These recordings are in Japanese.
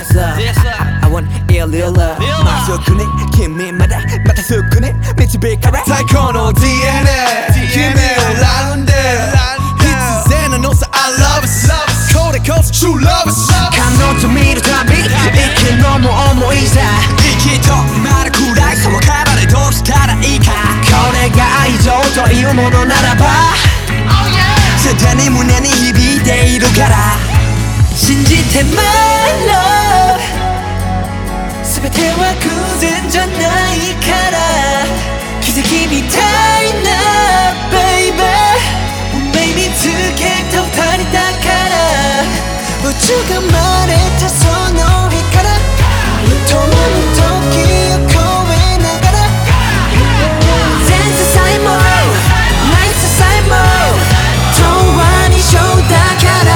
Yes sir I want ill love まっすぐね君まだまたすぐね導かれ最高の DNA 君をラウンド必然なのさ I love us これこそ True lovers 彼女見るたび生きるのも重いさ息とまるくらいそう変われどうしたらいいかこれが愛情というものならばすでに胸に響いているから信じて My love 全ては偶然じゃないから奇跡みたいな Baby 運命見つけた二人だから宇宙が生まれたその日から共に時を越えながら前世さえも来世さえも永遠に一緒だから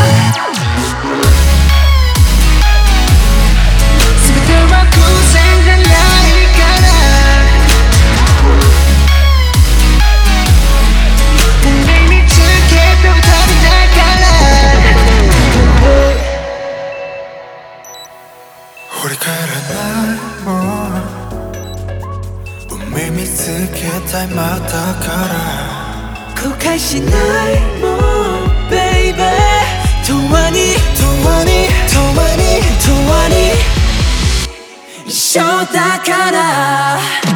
全ては偶然じゃないから運命見つけた二人だから振り返らないもん運命見つけた今だから後悔しないもん Baby 永遠に一緒だから